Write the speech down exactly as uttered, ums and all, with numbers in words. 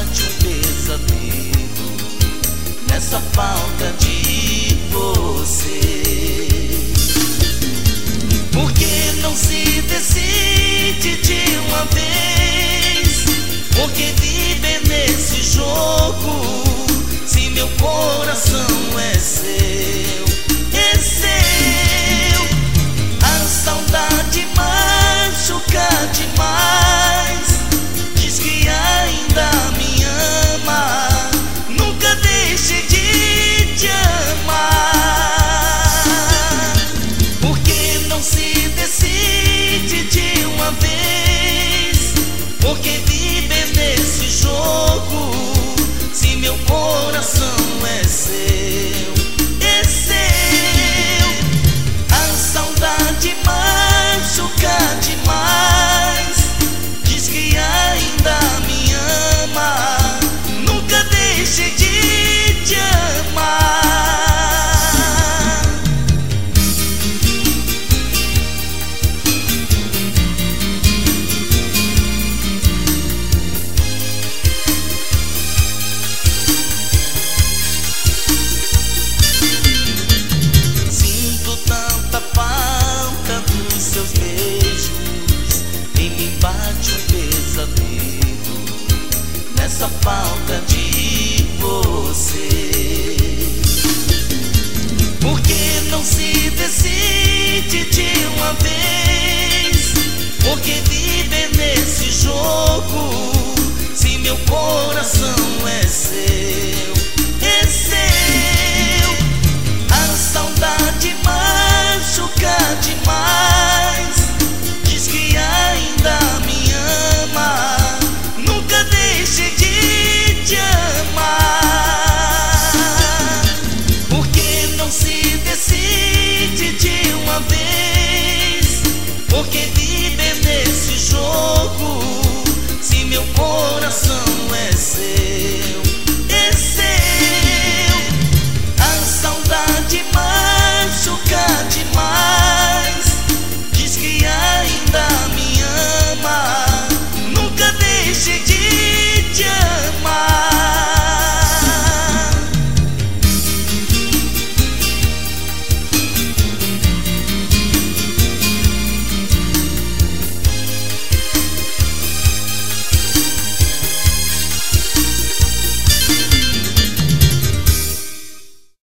bate um pesadelo nessa falta de você. Por que não se decide de uma vez? Por que viver nesse jogo se meu coração é seu, é seu? A saudade machuca demais, diz que ainda me ama, nunca deixe de te amar. Por que não se decide de uma vez? Por que viver nesse jogo se meu coração é seu, é seu? A saudade machuca demais, diz que ainda me ama, nunca deixe de te amar. Sinto tanta falta dos seus beijos, em mim bate um pesadelo nessa falta de você. Por que não se decide de uma vez? Por que viver nesse jogo se meu coração é seu, é seu? A saudade machuca demais, diz que ainda me ama, nunca deixe de te amar. Por que não se decide de uma vez? Por que viver nesse jogo se meu coração